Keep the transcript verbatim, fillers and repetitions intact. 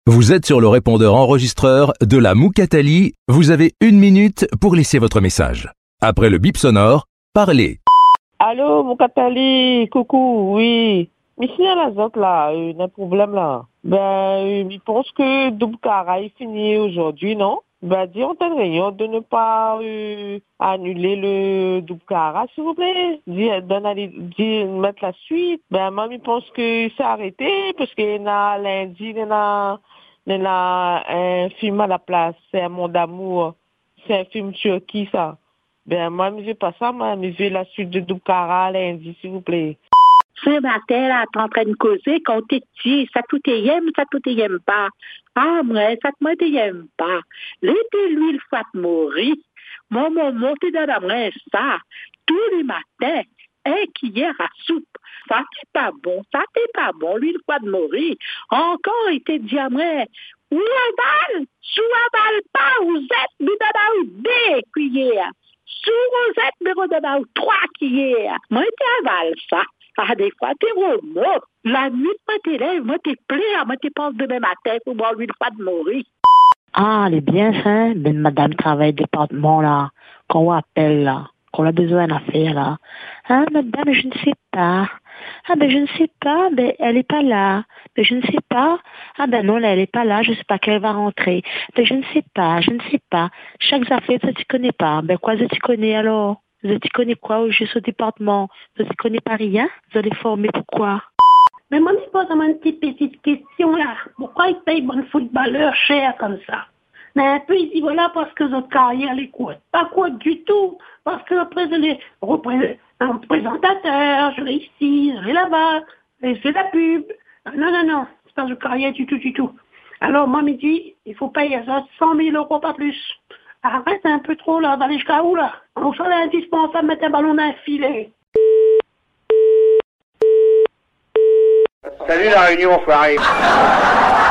Vous êtes sur le répondeur enregistreur de la Moukatali. Vous avez une minute pour laisser votre message. Après le bip sonore, parlez. Allô, Moukatali, coucou, oui. Mais si à la zoc là, il y a un problème là. Ben, euh, je pense que Doubkara est fini aujourd'hui, non? Ben, dis en telle réunion de ne pas euh, annuler le Doubkara, s'il vous plaît. Dis, donne, dis, mettre la suite. Ben, moi, je pense que c'est arrêté parce qu'il y a lundi, il y a, il y a un film à la place, c'est Un monde d'amour. C'est un film turquie, ça. Ben, moi, je ne veux pas ça, moi, je veux la suite de Doubkara lundi, s'il vous plaît. Ce matin, là, t'es en train de causer quand t'es petit, ça tout t'aime, ça tout t'aime pas. Ah, moi, ça te moi t'aime pas. L'été, lui, il faut mourir. Mon maman, t'es dans la main, ça. Tous les matins, un cuillère à soupe. Ça, c'est pas bon, ça, c'est pas bon. Lui, il faut mourir. Encore, il te dit à moi, où aval, sous aval pas, vous êtes, nous donnons deux cuillères. Sous vous êtes, nous donnons trois cuillères. Moi, t'es aval, ça. Ah, des fois, t'es remonte. La nuit, moi, t'es là, moi, t'es plein, moi, t'es penses demain matin pour boire une fois de mourir. Ah, elle est bien, ça. Ben, madame travaille au département, là, qu'on appelle, là, qu'on a besoin d'en faire, là. Ah, madame, je ne sais pas. Ah, ben, je ne sais pas, ben, elle est pas là. Ben, je ne sais pas. Ah, ben, non, là, elle est pas là, je sais pas qu'elle va rentrer. Ben, je ne sais pas, je ne sais pas. Chaque affaire, ça, tu connais pas. Ben, quoi, ça, tu connais, alors? Vous tu connais quoi au juste au département? Vous ne connaissez pas rien? Vous allez former pourquoi? Mais moi, je pose une petite, petite question là. Pourquoi ils payent bon footballeur cher comme ça? Mais un peu, il dit voilà, parce que votre carrière les coûte. Pas coûte du tout. Parce que après, les repré- un présentateur, je l'ai ici, je l'ai là-bas, et c'est la pub. Non, non, non, c'est pas de carrière du tout, du tout. Alors, moi, me dit, il faut payer ça cent mille euros, pas plus. Arrête un peu trop là, va aller jusqu'à où là? On fait indispensable mettre un ballon dans un filet. Salut la réunion, enfoiré.